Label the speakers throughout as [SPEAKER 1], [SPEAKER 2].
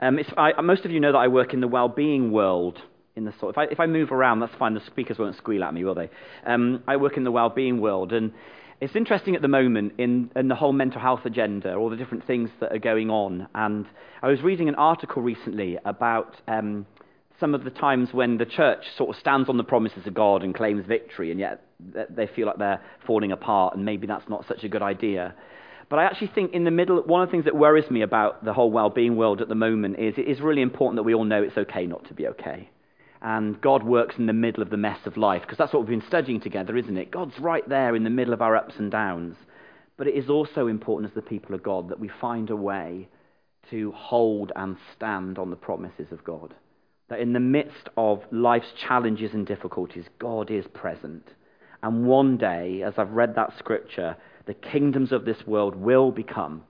[SPEAKER 1] Most of you know that I work in the well-being world. If I move around, that's fine. The speakers won't squeal at me, will they? I work in the well-being world, and it's interesting at the moment in the whole mental health agenda, all the different things that are going on. And I was reading an article recently about some of the times when the church sort of stands on the promises of God and claims victory, and yet they feel like they're falling apart, and maybe that's not such a good idea. But I actually think in the middle, one of the things that worries me about the whole well-being world at the moment is it is really important that we all know it's okay not to be okay. And God works in the middle of the mess of life, because that's what we've been studying together, isn't it? God's right there in the middle of our ups and downs. But it is also important as the people of God that we find a way to hold and stand on the promises of God. That in the midst of life's challenges and difficulties, God is present. And one day, as I've read that scripture, the kingdoms of this world will become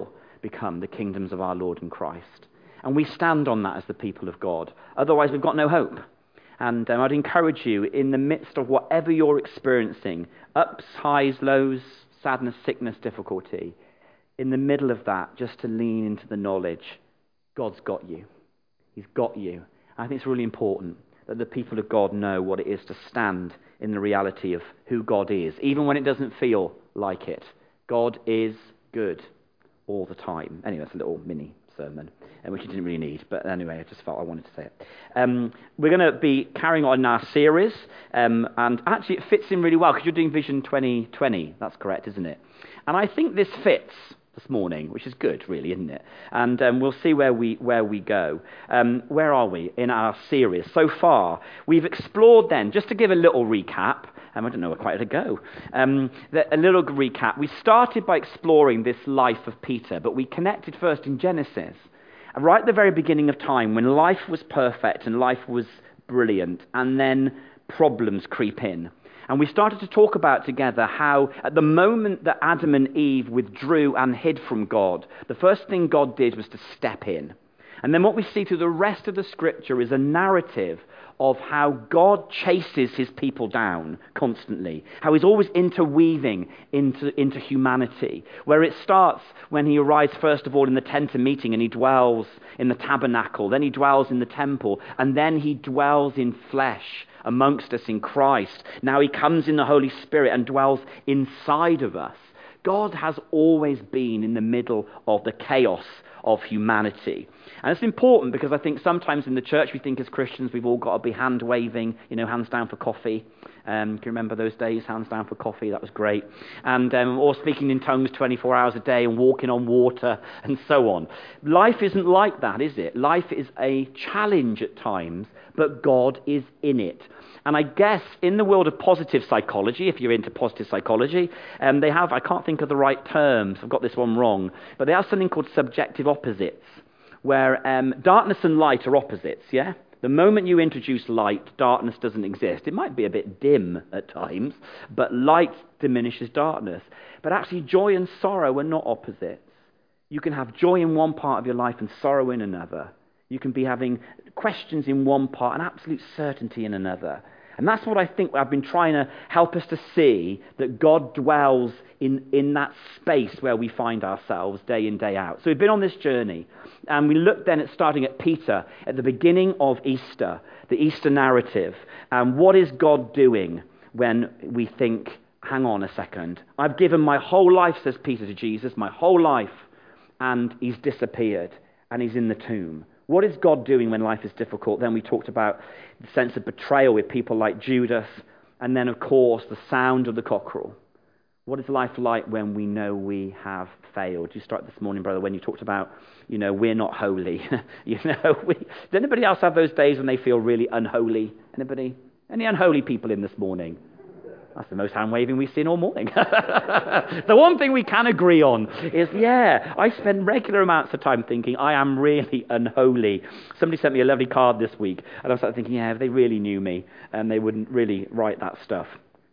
[SPEAKER 1] the kingdoms of our Lord and Christ. And we stand on that as the people of God. Otherwise, we've got no hope. And I'd encourage you, in the midst of whatever you're experiencing, ups, highs, lows, sadness, sickness, difficulty, in the middle of that, just to lean into the knowledge, God's got you. He's got you. I think it's really important that the people of God know what it is to stand in the reality of who God is, even when it doesn't feel like it. God is good all the time. Anyway, that's a little mini sermon, which you didn't really need, but anyway, I just felt I wanted to say it. We're going to be carrying on our series, and actually it fits in really well, because you're doing Vision 2020, that's correct, isn't it? And I think this fits this morning, which is good, really, isn't it? And we'll see where we go. Where are we in our series? So far, we've explored then, just to give a little recap, I don't know quite how to go, a little recap. We started by exploring this life of Peter, but we connected first in Genesis, right at the very beginning of time, when life was perfect and life was brilliant, and then problems creep in. And we started to talk about together how at the moment that Adam and Eve withdrew and hid from God, the first thing God did was to step in. And then what we see through the rest of the scripture is a narrative of how God chases his people down constantly, how he's always interweaving into humanity, where it starts when he arrives first of all in the tent of meeting and he dwells in the tabernacle, then he dwells in the temple, and then he dwells in flesh amongst us in Christ. Now he comes in the Holy Spirit and dwells inside of us. God has always been in the middle of the chaos of humanity. And it's important because I think sometimes in the church we think as Christians we've all got to be hand-waving, hands down for coffee. Can you remember those days, hands down for coffee? That was great. And or speaking in tongues 24 hours a day and walking on water and so on. Life isn't like that, is it? Life is a challenge at times, but God is in it. And I guess in the world of positive psychology, if you're into positive psychology, they have, I can't think of the right terms, I've got this one wrong, but they have something called subjective opposites, where darkness and light are opposites, yeah? The moment you introduce light, darkness doesn't exist. It might be a bit dim at times, but light diminishes darkness. But actually, joy and sorrow are not opposites. You can have joy in one part of your life and sorrow in another. You can be having questions in one part and absolute certainty in another. And that's what I think I've been trying to help us to see, that God dwells in that space where we find ourselves day in, day out. So we've been on this journey, and we looked then at starting at Peter at the beginning of Easter, the Easter narrative. And what is God doing when we think, hang on a second, I've given my whole life, says Peter to Jesus, my whole life, and he's disappeared, and he's in the tomb. What is God doing when life is difficult? Then we talked about the sense of betrayal with people like Judas, and then, of course, the sound of the cockerel. What is life like when we know we have failed? You start this morning, brother, when you talked about, we're not holy. Does anybody else have those days when they feel really unholy? Anybody? Any unholy people in this morning? That's the most hand-waving we've seen all morning. The one thing we can agree on is, I spend regular amounts of time thinking I am really unholy. Somebody sent me a lovely card this week, and I started thinking, if they really knew me, they wouldn't really write that stuff.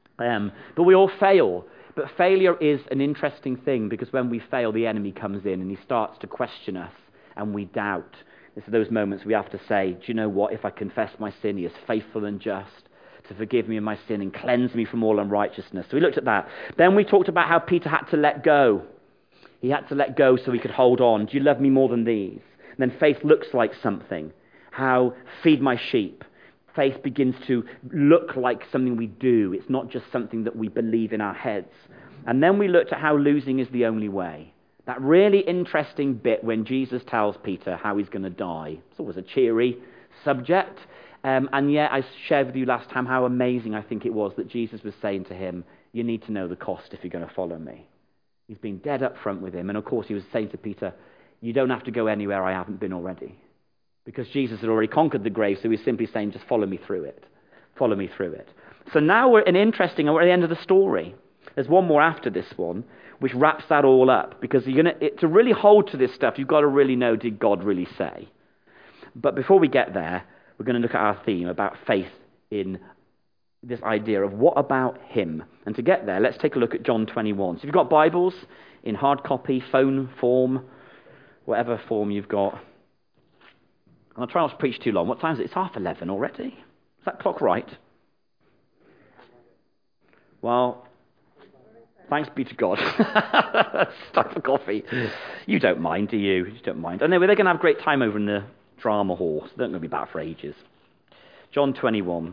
[SPEAKER 1] But we all fail. But failure is an interesting thing, because when we fail, the enemy comes in and he starts to question us, and we doubt. It's those moments we have to say, do you know what? If I confess my sin, he is faithful and just to forgive me of my sin and cleanse me from all unrighteousness. So we looked at that. Then we talked about how Peter had to let go. He had to let go so he could hold on. Do you love me more than these? then faith looks like something. How feed my sheep. Faith begins to look like something we do. It's not just something that we believe in our heads. And then we looked at how losing is the only way. That really interesting bit when Jesus tells Peter how he's going to die. It's always a cheery subject. And yet I shared with you last time how amazing I think it was that Jesus was saying to him, you need to know the cost if you're going to follow me. He's been dead up front with him. And of course he was saying to Peter, you don't have to go anywhere I haven't been already. Because Jesus had already conquered the grave, so he's simply saying, just follow me through it. Follow me through it. So now we're at the end of the story. There's one more after this one, which wraps that all up. Because to really hold to this stuff, you've got to really know, did God really say? But before we get there, we're going to look at our theme about faith in this idea of what about him? And to get there, let's take a look at John 21. So if you've got Bibles in hard copy, phone form, whatever form you've got. And I'll try not to preach too long. What time is it? It's 11:30 already. Is that clock right? Well, thanks be to God. It's time for coffee. You don't mind, do you? You don't mind. And they're going to have a great time over in the drama hall. So they're not going to be back for ages. John 21.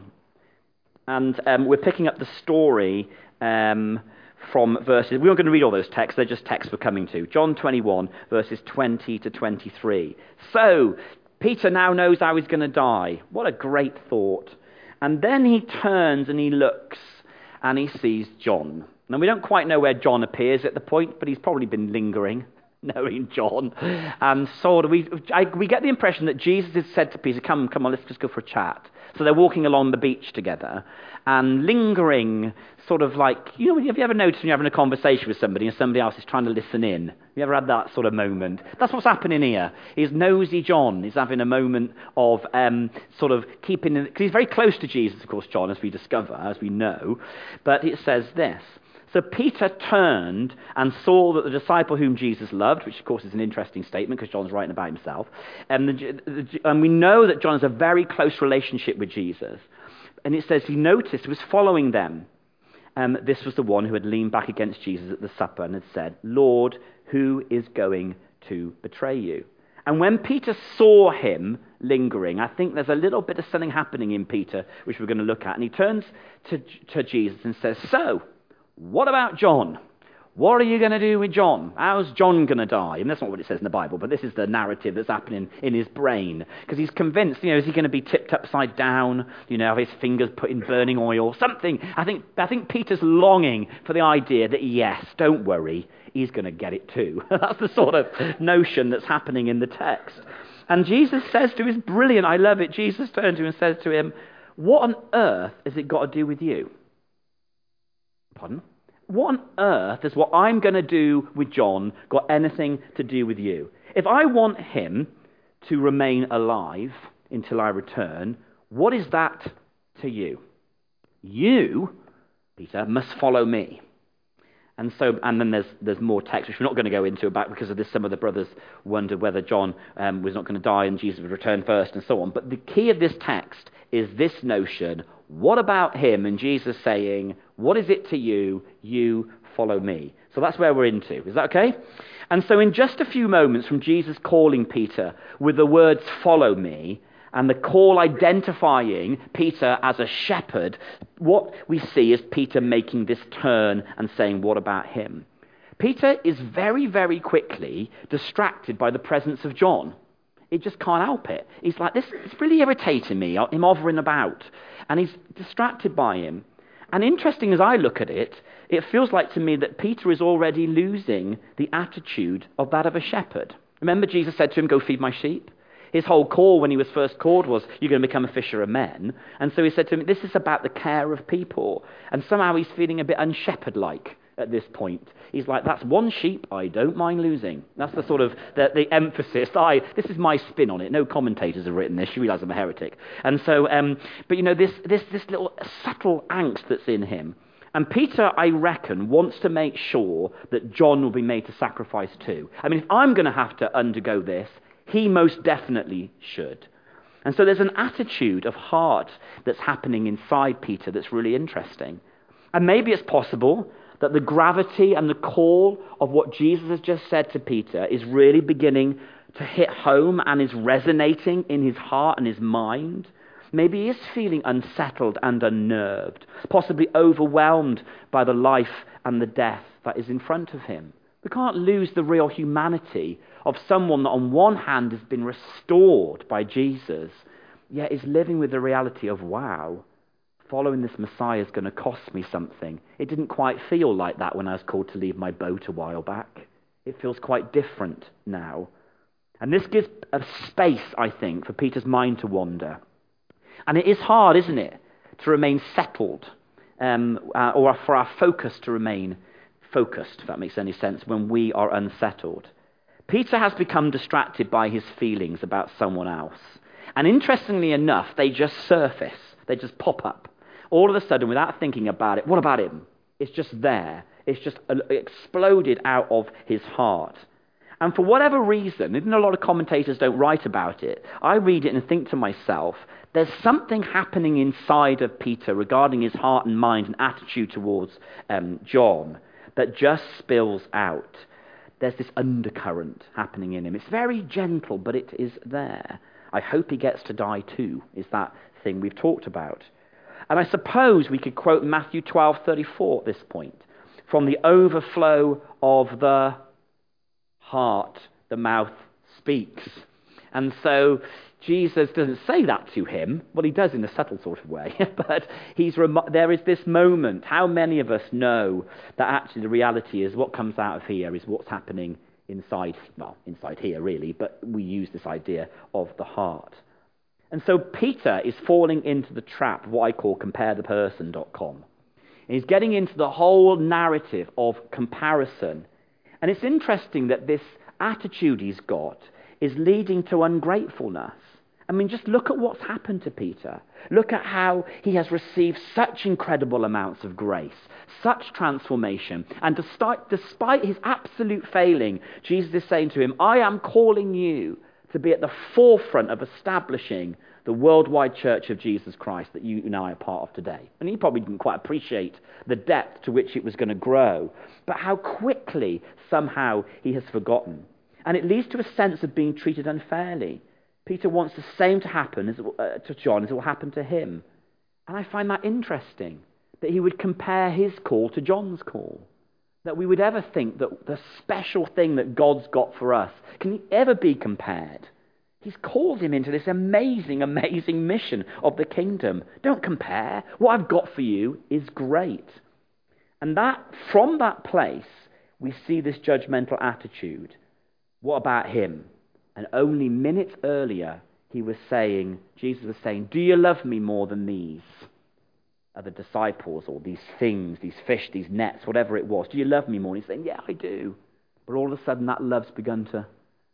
[SPEAKER 1] And we're picking up the story from verses. We're not going to read all those texts. They're just texts we're coming to. John 21, verses 20 to 23. So, Peter now knows how he's going to die. What a great thought. And then he turns and he looks and he sees John. Now, we don't quite know where John appears at the point, but he's probably been lingering, knowing John. And so we get the impression that Jesus has said to Peter, come on, let's just go for a chat. So they're walking along the beach together and lingering, sort of like, have you ever noticed when you're having a conversation with somebody and somebody else is trying to listen in? Have you ever had that sort of moment? That's what's happening here. He's nosy John. He's having a moment of sort of keeping, because he's very close to Jesus, of course, John, as we discover, as we know. But it says this. So Peter turned and saw that the disciple whom Jesus loved, which of course is an interesting statement because John's writing about himself, and we know that John has a very close relationship with Jesus. And it says he noticed he was following them. This was the one who had leaned back against Jesus at the supper and had said, Lord, who is going to betray you? And when Peter saw him lingering, I think there's a little bit of something happening in Peter, which we're going to look at. And he turns to Jesus and says, so, what about John? What are you going to do with John? How's John going to die? And that's not what it says in the Bible, but this is the narrative that's happening in his brain. Because he's convinced, is he going to be tipped upside down? Have his fingers put in burning oil? Something. I think Peter's longing for the idea that, yes, don't worry, he's going to get it too. That's the sort of notion that's happening in the text. And Jesus says to him, it's brilliant, I love it. Jesus turns to him and says to him, what on earth has it got to do with you? Pardon? What on earth has what I'm going to do with John got anything to do with you? If I want him to remain alive until I return, what is that to you? You, Peter, must follow me. And then there's more text, which we're not going to go into about because of this. Some of the brothers wondered whether John was not going to die and Jesus would return first and so on. But the key of this text is this notion, what about him? And Jesus saying, what is it to you? You follow me. So that's where we're into. Is that okay? And so in just a few moments from Jesus calling Peter with the words, follow me, and the call identifying Peter as a shepherd, what we see is Peter making this turn and saying, what about him? Peter is very, very quickly distracted by the presence of John. He just can't help it. He's like, it's really irritating me, him hovering about. And he's distracted by him. And interesting as I look at it, it feels like to me that Peter is already losing the attitude of that of a shepherd. Remember Jesus said to him, go feed my sheep? His whole call when he was first called was, you're going to become a fisher of men. And so he said to him, this is about the care of people. And somehow he's feeling a bit unshepherd-like at this point. He's like, that's one sheep I don't mind losing. That's the sort of the emphasis. This is my spin on it. No commentators have written this. You realise I'm a heretic. And so, but this little subtle angst that's in him. And Peter, I reckon, wants to make sure that John will be made to sacrifice too. I mean, if I'm going to have to undergo this, he most definitely should. And so there's an attitude of heart that's happening inside Peter that's really interesting. And maybe it's possible that the gravity and the call of what Jesus has just said to Peter is really beginning to hit home and is resonating in his heart and his mind. Maybe he is feeling unsettled and unnerved, possibly overwhelmed by the life and the death that is in front of him. We can't lose the real humanity of someone that on one hand has been restored by Jesus, yet is living with the reality of, wow, following this Messiah is going to cost me something. It didn't quite feel like that when I was called to leave my boat a while back. It feels quite different now. And this gives a space, I think, for Peter's mind to wander. And it is hard, isn't it, to remain settled, or for our focus to remain focused, if that makes any sense, when we are unsettled. Peter has become distracted by his feelings about someone else. And interestingly enough, they just surface. They just pop up. All of a sudden, without thinking about it, what about him? It's just there. It's just exploded out of his heart. And for whatever reason, even though a lot of commentators don't write about it, I read it and think to myself, there's something happening inside of Peter regarding his heart and mind and attitude towards John that just spills out. There's this undercurrent happening in him. It's very gentle, but it is there. I hope he gets to die too, is that thing we've talked about. And I suppose we could quote Matthew 12:34 at this point. From the overflow of the heart, the mouth speaks. And so Jesus doesn't say that to him. Well, he does in a subtle sort of way. But there is this moment. How many of us know that actually the reality is what comes out of here is what's happening inside here really, but we use this idea of the heart. And so Peter is falling into the trap of what I call comparetheperson.com. And he's getting into the whole narrative of comparison. And it's interesting that this attitude he's got is leading to ungratefulness. I mean, just look at what's happened to Peter. Look at how he has received such incredible amounts of grace, such transformation. And despite his absolute failing, Jesus is saying to him, I am calling you to be at the forefront of establishing the worldwide church of Jesus Christ that you and I are part of today. And he probably didn't quite appreciate the depth to which it was going to grow, but how quickly somehow he has forgotten. And it leads to a sense of being treated unfairly. Peter wants the same to happen to John as it will happen to him. And I find that interesting, that he would compare his call to John's call. That we would ever think that the special thing that God's got for us can ever be compared. He's called him into this amazing, amazing mission of the kingdom. Don't compare. What I've got for you is great. And that, from that place, we see this judgmental attitude. What about him? And only minutes earlier, Jesus was saying, do you love me more than these other disciples or these things, these fish, these nets, whatever it was? Do you love me more? And he's saying, yeah, I do. But all of a sudden, that love's begun to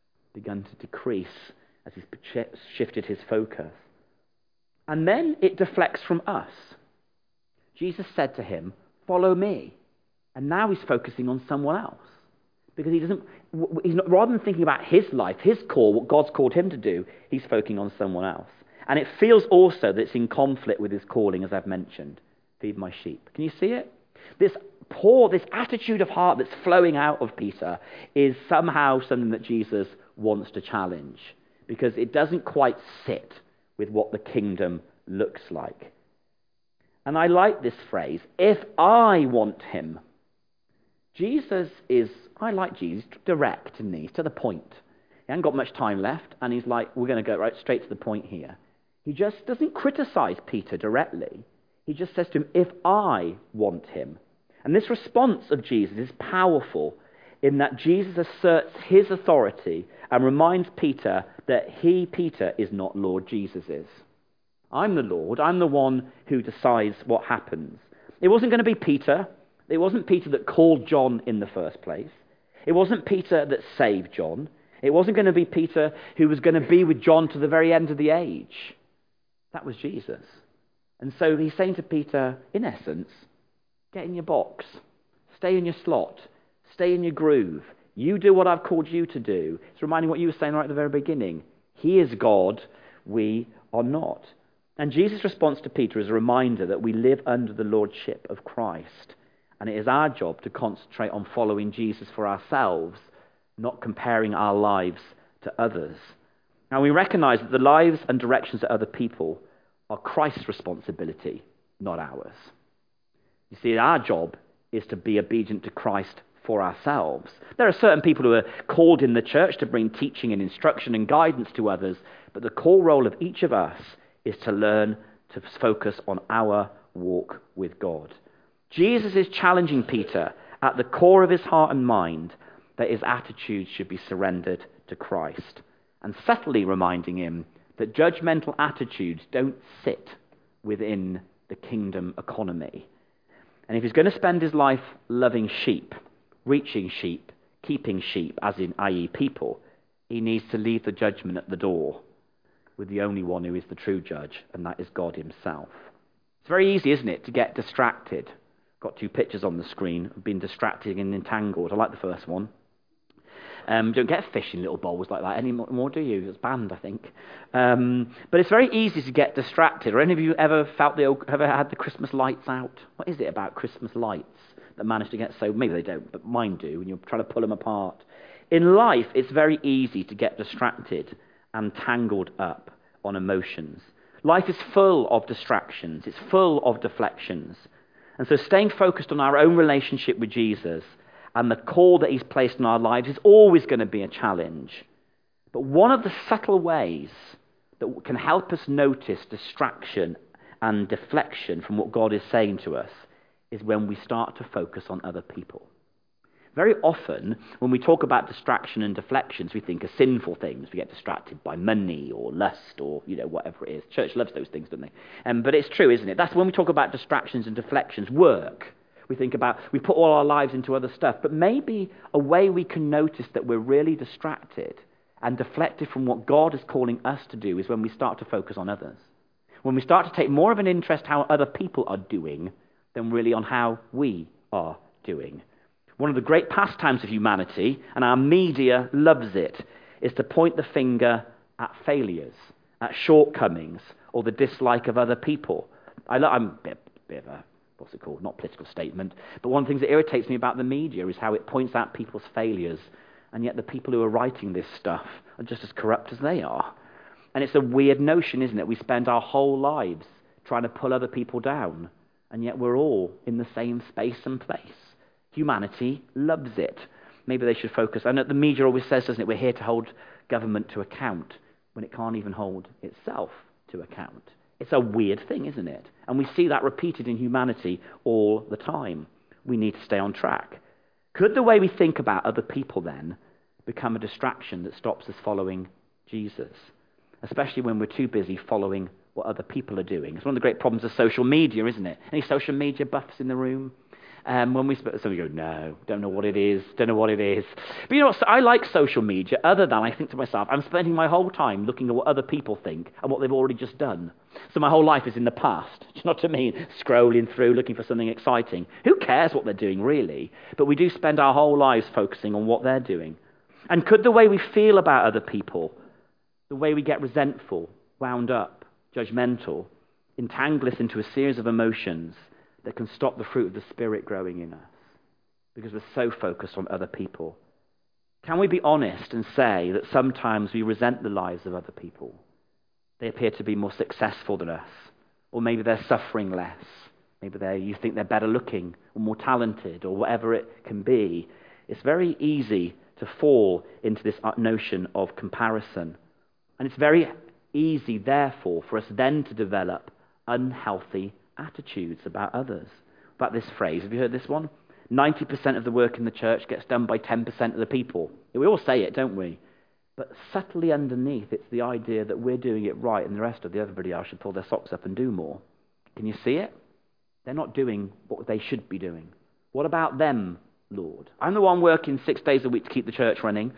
[SPEAKER 1] decrease as he's shifted his focus. And then it deflects from us. Jesus said to him, follow me. And now he's focusing on someone else. Because rather than thinking about his life, his call, what God's called him to do, he's focusing on someone else. And it feels also that it's in conflict with his calling, as I've mentioned. Feed my sheep. Can you see it? This attitude of heart that's flowing out of Peter is somehow something that Jesus wants to challenge. Because it doesn't quite sit with what the kingdom looks like. And I like this phrase, if I want him. I like Jesus, direct, isn't he? He's to the point. He hasn't got much time left, and he's like, we're going to go right straight to the point here. He just doesn't criticize Peter directly. He just says to him, if I want him. And this response of Jesus is powerful in that Jesus asserts his authority and reminds Peter that Peter, is not Lord, Jesus is. I'm the Lord. I'm the one who decides what happens. It wasn't going to be Peter. It wasn't Peter that called John in the first place. It wasn't Peter that saved John. It wasn't going to be Peter who was going to be with John to the very end of the age. That was Jesus. And so he's saying to Peter, in essence, get in your box. Stay in your slot. Stay in your groove. You do what I've called you to do. It's reminding what you were saying right at the very beginning. He is God. We are not. And Jesus' response to Peter is a reminder that we live under the lordship of Christ. And it is our job to concentrate on following Jesus for ourselves, not comparing our lives to others. Now, we recognize that the lives and directions of other people are Christ's responsibility, not ours. You see, our job is to be obedient to Christ for ourselves. There are certain people who are called in the church to bring teaching and instruction and guidance to others, but the core role of each of us is to learn to focus on our walk with God. Jesus is challenging Peter at the core of his heart and mind that his attitude should be surrendered to Christ, and subtly reminding him that judgmental attitudes don't sit within the kingdom economy. And if he's going to spend his life loving sheep, reaching sheep, keeping sheep, as in i.e. people, he needs to leave the judgment at the door with the only one who is the true judge, and that is God himself. It's very easy, isn't it, to get distracted. Got 2 pictures on the screen of being distracted and entangled. I like the first one. Don't get fish in little bowls like that anymore, do you? It's banned, I think. But it's very easy to get distracted. Or any of you ever had the Christmas lights out? What is it about Christmas lights that manage to get so... Maybe they don't, but mine do, and you're trying to pull them apart. In life, it's very easy to get distracted and tangled up on emotions. Life is full of distractions. It's full of deflections. And so staying focused on our own relationship with Jesus and the call that he's placed in our lives is always going to be a challenge. But one of the subtle ways that can help us notice distraction and deflection from what God is saying to us is when we start to focus on other people. Very often, when we talk about distraction and deflections, we think of sinful things. We get distracted by money or lust or, whatever it is. Church loves those things, don't they? But it's true, isn't it? That's when we talk about distractions and deflections. Work. We put all our lives into other stuff. But maybe a way we can notice that we're really distracted and deflected from what God is calling us to do is when we start to focus on others. When we start to take more of an interest how other people are doing than really on how we are doing. One of the great pastimes of humanity, and our media loves it, is to point the finger at failures, at shortcomings, or the dislike of other people. I'm a bit of a, what's it called, not political statement, but one of the things that irritates me about the media is how it points out people's failures, and yet the people who are writing this stuff are just as corrupt as they are. And it's a weird notion, isn't it? We spend our whole lives trying to pull other people down, and yet we're all in the same space and place. Humanity loves it. Maybe they should focus. I know the media always says, doesn't it, we're here to hold government to account when it can't even hold itself to account. It's a weird thing, isn't it? And we see that repeated in humanity all the time. We need to stay on track. Could the way we think about other people then become a distraction that stops us following Jesus? Especially when we're too busy following what other people are doing. It's one of the great problems of social media, isn't it? Any social media buffs in the room? When we some go, no, don't know what it is. But you know what? So I like social media other than I think to myself, I'm spending my whole time looking at what other people think and what they've already just done. So my whole life is in the past. Do you know what I mean? Scrolling through, looking for something exciting. Who cares what they're doing, really? But we do spend our whole lives focusing on what they're doing. And could the way we feel about other people, the way we get resentful, wound up, judgmental, entangle us into a series of emotions that can stop the fruit of the Spirit growing in us because we're so focused on other people? Can we be honest and say that sometimes we resent the lives of other people? They appear to be more successful than us, or maybe they're suffering less. Maybe you think they're better looking or more talented or whatever it can be. It's very easy to fall into this notion of comparison. And it's very easy, therefore, for us then to develop unhealthy attitudes about others. About this phrase, have you heard this one? 90% of the work in the church gets done by 10% of the people. We all say it, don't we? But subtly underneath, it's the idea that we're doing it right and the rest of everybody else should pull their socks up and do more. Can you see it? They're not doing what they should be doing. What about them, Lord? I'm the one working 6 days a week to keep the church running.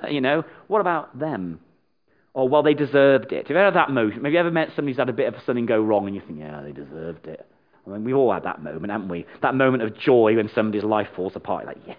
[SPEAKER 1] What about them? Or, well, they deserved it. Have you ever had that moment? Have you ever met somebody who's had a bit of something go wrong and you think, yeah, they deserved it? I mean, we've all had that moment, haven't we? That moment of joy when somebody's life falls apart. Like, yes.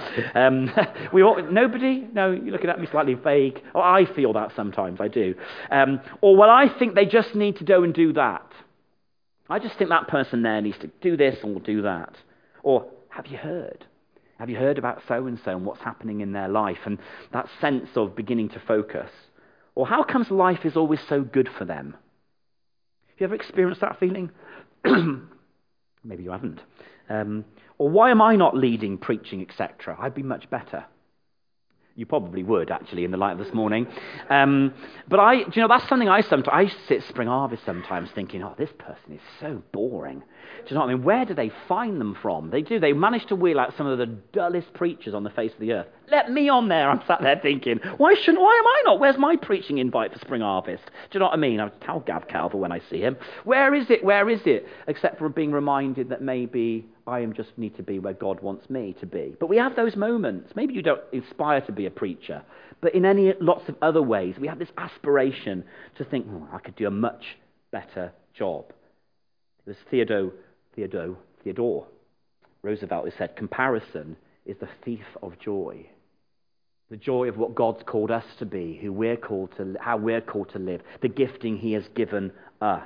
[SPEAKER 1] Nobody? No, you're looking at me slightly vague. Oh, I feel that sometimes, I do. Or, well, I think they just need to go and do that. I just think that person there needs to do this or do that. Or, have you heard? Have you heard about so-and-so and what's happening in their life? And that sense of beginning to focus. Or how comes life is always so good for them? Have you ever experienced that feeling? Maybe you haven't. Or why am I not leading, preaching, etc.? I'd be much better. You probably would, actually, in the light of this morning. But that's something I sit at Spring Harvest sometimes thinking, oh, this person is so boring. Do you know what I mean? Where do they find them from? They do. They manage to wheel out some of the dullest preachers on the face of the earth. Let me on there. I'm sat there thinking, why am I not? Where's my preaching invite for Spring Harvest? Do you know what I mean? I'll tell Gav Calver when I see him. Where is it? Except for being reminded that maybe I just need to be where God wants me to be. But we have those moments. Maybe you don't aspire to be a preacher, but in lots of other ways, we have this aspiration to think, I could do a much better job. It was Theodore Roosevelt who said, comparison is the thief of joy. The joy of what God's called us to be, how we're called to live, the gifting he has given us.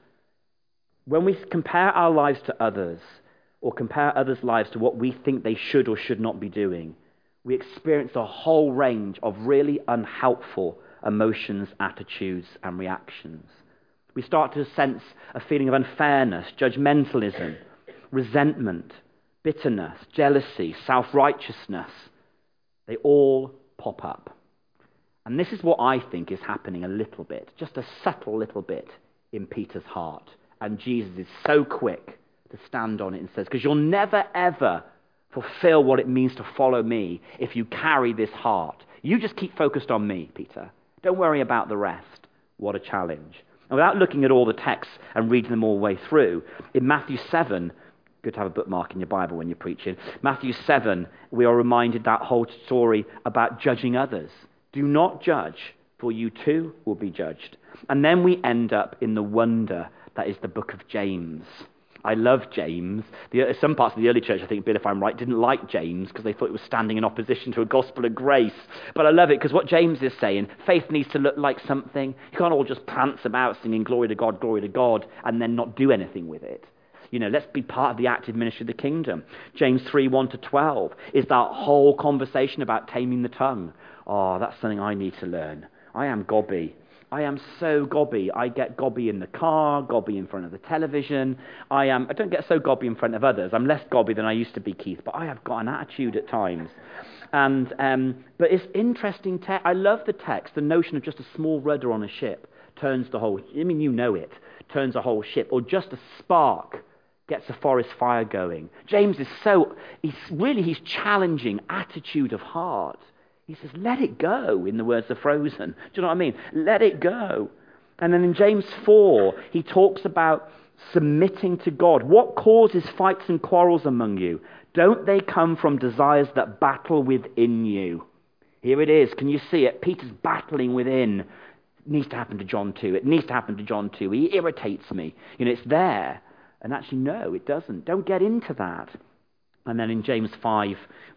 [SPEAKER 1] When we compare our lives to others, or compare others' lives to what we think they should or should not be doing, we experience a whole range of really unhelpful emotions, attitudes, and reactions. We start to sense a feeling of unfairness, judgmentalism, resentment, bitterness, jealousy, self-righteousness. They all pop up. And this is what I think is happening a little bit, just a subtle little bit in Peter's heart. And Jesus is so quick to stand on it and says, because you'll never, ever fulfill what it means to follow me if you carry this heart. You just keep focused on me, Peter. Don't worry about the rest. What a challenge. And without looking at all the texts and reading them all the way through, in Matthew 7, good to have a bookmark in your Bible when you're preaching, Matthew 7, we are reminded that whole story about judging others. Do not judge, for you too will be judged. And then we end up in the wonder that is the book of James. I love James. Some parts of the early church, I think, Bill, if I'm right, didn't like James because they thought it was standing in opposition to a gospel of grace. But I love it because what James is saying, faith needs to look like something. You can't all just prance about singing glory to God, and then not do anything with it. Let's be part of the active ministry of the kingdom. James 3, 1-12 is that whole conversation about taming the tongue. Oh, that's something I need to learn. I am gobby. I am so gobby. I get gobby in the car, gobby in front of the television. I don't get so gobby in front of others. I'm less gobby than I used to be, Keith, but I have got an attitude at times. But it's interesting. I love the text, the notion of just a small rudder on a ship turns the whole, turns a whole ship, or just a spark gets a forest fire going. James is he's challenging attitude of heart. He says, let it go, in the words of Frozen. Do you know what I mean? Let it go. And then in James 4, he talks about submitting to God. What causes fights and quarrels among you? Don't they come from desires that battle within you? Here it is. Can you see it? Peter's battling within. It needs to happen to John too. It needs to happen to John too. He irritates me. It's there. And actually, no, it doesn't. Don't get into that. And then in James 5,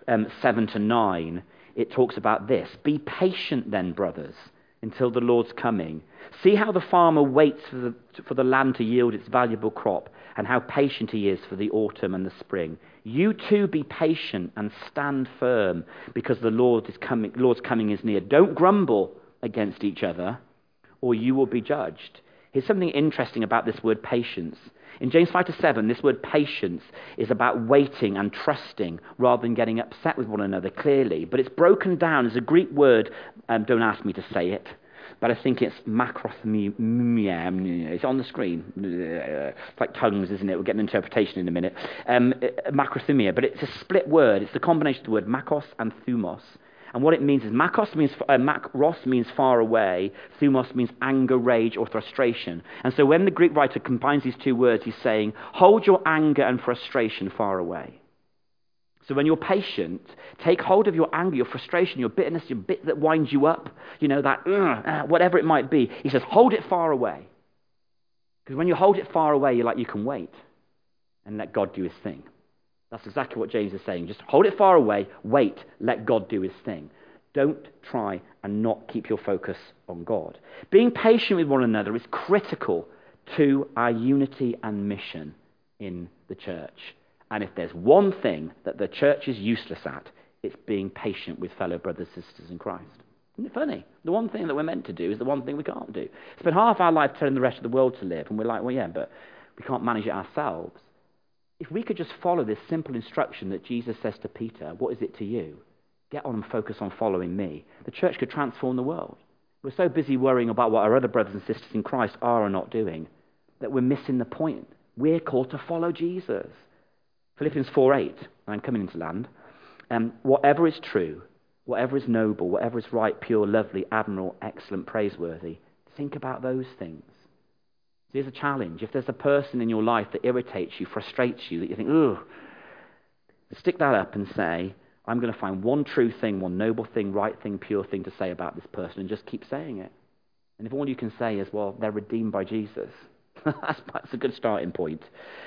[SPEAKER 1] 7-9, it talks about this. Be patient then, brothers, until the Lord's coming. See how the farmer waits for the land to yield its valuable crop, and how patient he is for the autumn and the spring. You too be patient and stand firm, because the Lord's coming is near. Don't grumble against each other, or you will be judged. Here's something interesting about this word patience. In James 5-7, this word patience is about waiting and trusting rather than getting upset with one another, clearly. But it's broken down as a Greek word, don't ask me to say it, but I think it's macrothumia. It's on the screen. It's like tongues, isn't it? We'll get an interpretation in a minute. Macrothumia, but it's a split word. It's the combination of the word makos and thumos. And what it means is makros means far away, thumos means anger, rage, or frustration. And so when the Greek writer combines these two words, he's saying, hold your anger and frustration far away. So when you're patient, take hold of your anger, your frustration, your bitterness, your bit that winds you up, whatever it might be. He says, hold it far away. Because when you hold it far away, you can wait and let God do his thing. That's exactly what James is saying. Just hold it far away, wait, let God do his thing. Don't try and not keep your focus on God. Being patient with one another is critical to our unity and mission in the church. And if there's one thing that the church is useless at, it's being patient with fellow brothers and sisters in Christ. Isn't it funny? The one thing that we're meant to do is the one thing we can't do. Spend half our life telling the rest of the world to live, and we're like, well, yeah, but we can't manage it ourselves. If we could just follow this simple instruction that Jesus says to Peter, what is it to you? Get on and focus on following me. The church could transform the world. We're so busy worrying about what our other brothers and sisters in Christ are or not doing that we're missing the point. We're called to follow Jesus. Philippians 4:8, I'm coming into land. Whatever is true, whatever is noble, whatever is right, pure, lovely, admirable, excellent, praiseworthy, think about those things. So here's a challenge. If there's a person in your life that irritates you, frustrates you, that you think, ugh, stick that up and say, I'm going to find one true thing, one noble thing, right thing, pure thing to say about this person, and just keep saying it. And if all you can say is, well, they're redeemed by Jesus, that's a good starting point.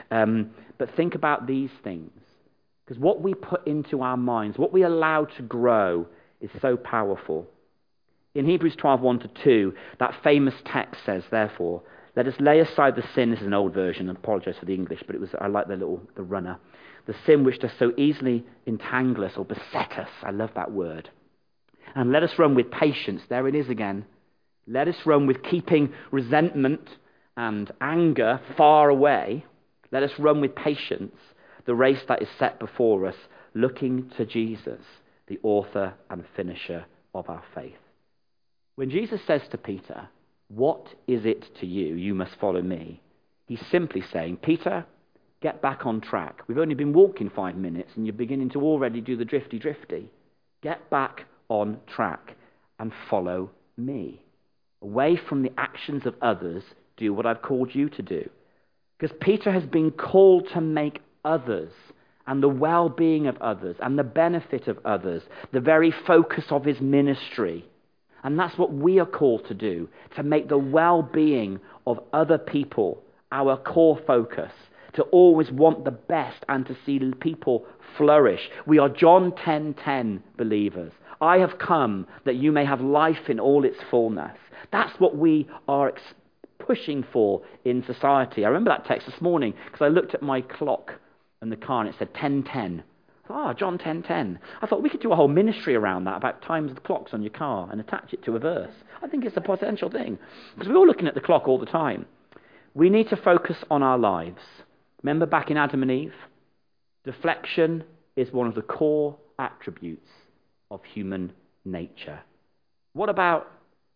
[SPEAKER 1] But think about these things. Because what we put into our minds, what we allow to grow, is so powerful. In Hebrews 12:1-2, that famous text says, therefore, let us lay aside the sin. This is an old version. I apologize for the English, but I like the runner. The sin which does so easily entangle us or beset us. I love that word. And let us run with patience. There it is again. Let us run with keeping resentment and anger far away. Let us run with patience the race that is set before us, looking to Jesus, the author and finisher of our faith. When Jesus says to Peter, what is it to you? You must follow me. He's simply saying, Peter, get back on track. We've only been walking 5 minutes and you're beginning to already do the drifty. Get back on track and follow me. Away from the actions of others, do what I've called you to do. Because Peter has been called to make others and the well-being of others and the benefit of others the very focus of his ministry. And that's what we are called to do, to make the well-being of other people our core focus, to always want the best and to see people flourish. We are John 10:10 believers. I have come that you may have life in all its fullness. That's what we are pushing for in society. I remember that text this morning because I looked at my clock in the car and it said 10:10. John 10:10. I thought we could do a whole ministry around that, about times of the clocks on your car and attach it to a verse. I think it's a potential thing because we're all looking at the clock all the time. We need to focus on our lives. Remember back in Adam and Eve? Deflection is one of the core attributes of human nature. What about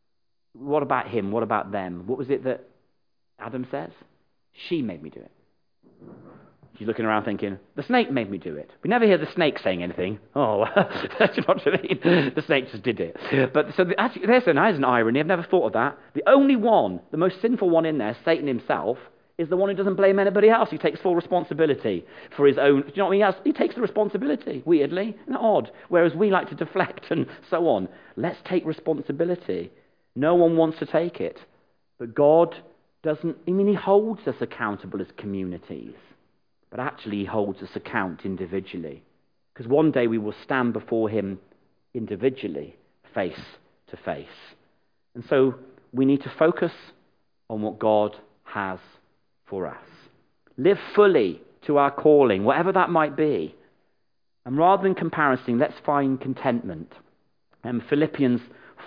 [SPEAKER 1] him? What about them? What was it that Adam says? She made me do it. She's looking around thinking, the snake made me do it. We never hear the snake saying anything. Oh, that's what I mean. The snake just did it. But so actually, there's an irony. I've never thought of that. The only one, the most sinful one in there, Satan himself, is the one who doesn't blame anybody else. He takes full responsibility for his own. Do you know what I mean? He takes the responsibility, weirdly. Isn't that odd? Whereas we like to deflect and so on. Let's take responsibility. No one wants to take it. But God doesn't, he holds us accountable as communities. But actually he holds us account individually. Because one day we will stand before him individually, face to face. And so we need to focus on what God has for us. Live fully to our calling, whatever that might be. And rather than comparison, let's find contentment. Philippians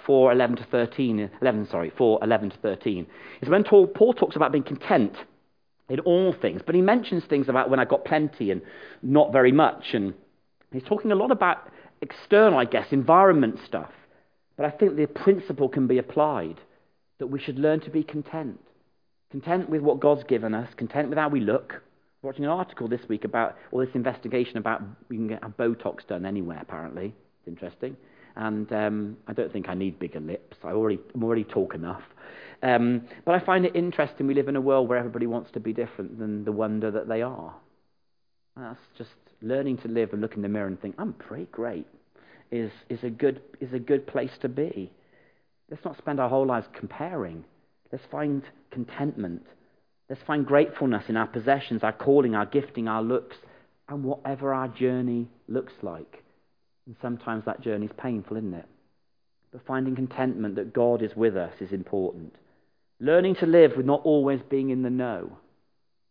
[SPEAKER 1] 4:11-13 is when Paul talks about being content in all things, but he mentions things about when I got plenty and not very much, and he's talking a lot about external, environment stuff. But I think the principle can be applied that we should learn to be content with what God's given us, content with how we look. I was watching an article this week about this investigation about you can get Botox done anywhere. Apparently, it's interesting. And I don't think I need bigger lips. I'm already talk enough. But I find it interesting we live in a world where everybody wants to be different than the wonder that they are. And that's just learning to live and look in the mirror and think, I'm pretty great, is a good place to be. Let's not spend our whole lives comparing. Let's find contentment. Let's find gratefulness in our possessions, our calling, our gifting, our looks, and whatever our journey looks like. And sometimes that journey is painful, isn't it? But finding contentment that God is with us is important. Learning to live with not always being in the know.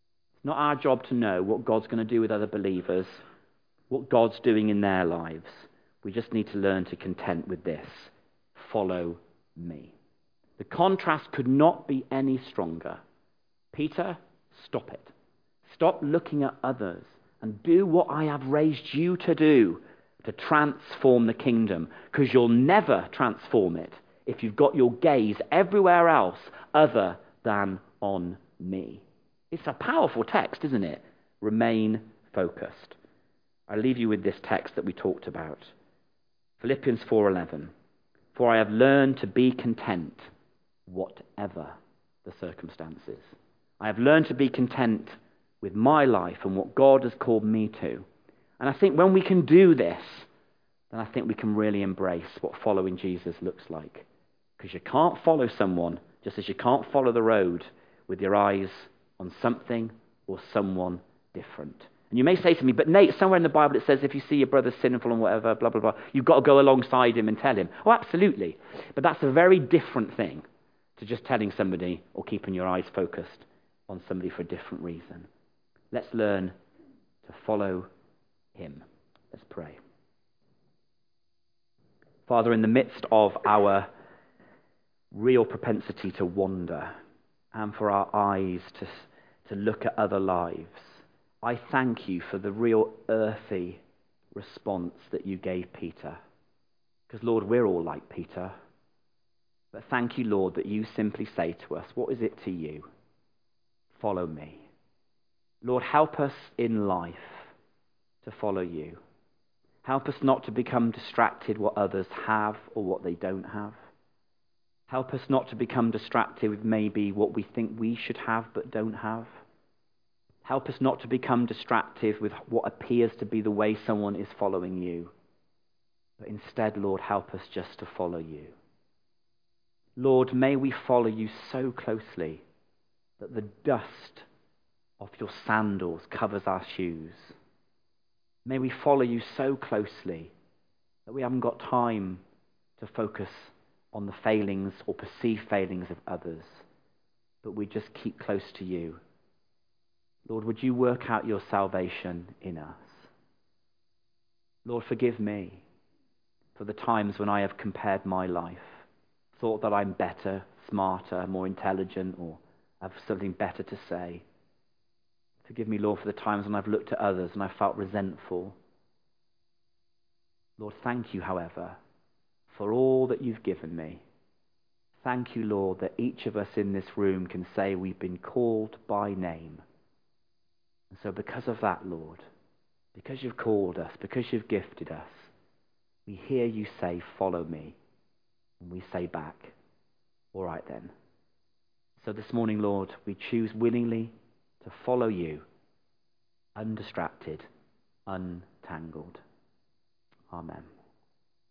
[SPEAKER 1] Not our job to know what God's going to do with other believers, what God's doing in their lives. We just need to learn to content with this. Follow me. The contrast could not be any stronger. Peter, stop it. Stop looking at others and do what I have raised you to do to transform the kingdom, because you'll never transform it if you've got your gaze everywhere else other than on me. It's a powerful text, isn't it? Remain focused. I leave you with this text that we talked about. Philippians 4:11. For I have learned to be content, whatever the circumstances. I have learned to be content with my life and what God has called me to. And I think when we can do this, then I think we can really embrace what following Jesus looks like. Because you can't follow someone, just as you can't follow the road, with your eyes on something or someone different. And you may say to me, but Nate, somewhere in the Bible it says if you see your brother sinful and whatever, blah, blah, blah, you've got to go alongside him and tell him. Oh, absolutely. But that's a very different thing to just telling somebody or keeping your eyes focused on somebody for a different reason. Let's learn to follow him. Let's pray. Father, in the midst of our real propensity to wander and for our eyes to look at other lives, I thank you for the real earthy response that you gave Peter. Because, Lord, we're all like Peter. But thank you, Lord, that you simply say to us, what is it to you? Follow me. Lord, help us in life to follow you. Help us not to become distracted what others have or what they don't have. Help us not to become distracted with maybe what we think we should have but don't have. Help us not to become distracted with what appears to be the way someone is following you. But instead, Lord, help us just to follow you. Lord, may we follow you so closely that the dust of your sandals covers our shoes. May we follow you so closely that we haven't got time to focus on the failings or perceived failings of others, but we just keep close to you. Lord, would you work out your salvation in us? Lord, forgive me for the times when I have compared my life, thought that I'm better, smarter, more intelligent, or have something better to say. Forgive me, Lord, for the times when I've looked at others and I felt resentful. Lord, thank you, however, for all that you've given me. Thank you, Lord, that each of us in this room can say we've been called by name. And so because of that, Lord, because you've called us, because you've gifted us, we hear you say, follow me. And we say back, all right then. So this morning, Lord, we choose willingly to follow you, undistracted, untangled. Amen.